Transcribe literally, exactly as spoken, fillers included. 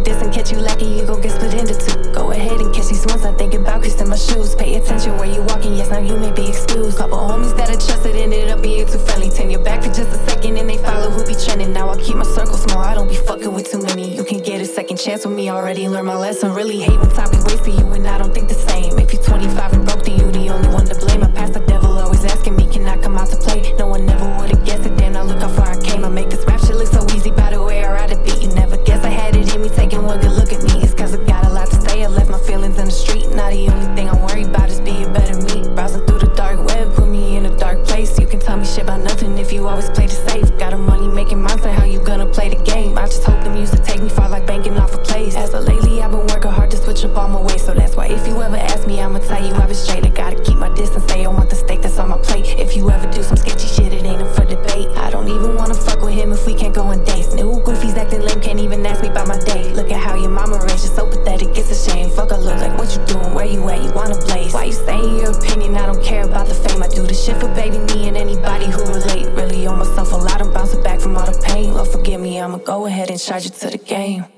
this and catch you lacking, you gon' get split into two. Go ahead and catch these ones I'm thinking about creasing my shoes. Pay attention where you walking, yes, now you may be excused. Couple homies that I trusted ended up being too friendly. Turn your back for just a second and they follow who be trending. Now I keep my circle small, I don't be fucking with too many. You can get a second chance with me, already learned my lesson. Really hate when time be wasted, you and I don't think the same. If you twenty-five and broke, then you the only one to blame. My past the devil always asking me, can I come out to play? No one ever would've guessed it, damn, now look how far I came. I make this rap shit look so easy by the way I ride a beat. You never guess I had it in me, taking one good look at me. It's cause I got a lot to say, I left my feelings in the street. Now the only thing I'm worried about is being better me. Browsing through the dark web, put me in a dark place. You can tell me shit about nothing if you always play it safe. Got a money making mindset, how you gonna play the game? I just hope the music take me far like banking off a place. As of lately I've been working hard to switch up all my ways. So that's why if you ever ask me, I'ma tell you I've been straight. I gotta keep my distance, say I want the steak that's on my plate. If you ever do some sketchy shit, it ain't up for debate. I don't even wanna fuck with him if we can't go on dates. New goofies acting lame, can't even ask me about my day. Look at how your mama raised you, so pathetic, it's a shame. Fuck, I look like what you doing, where you at, you wanna blaze. Why you saying your opinion, I don't care about the fame. I do this shit for baby me and anybody who relate. Really owe myself a lot, I'm bouncing back from all the pain. Lord forgive me, I'ma go ahead and charge it to the game.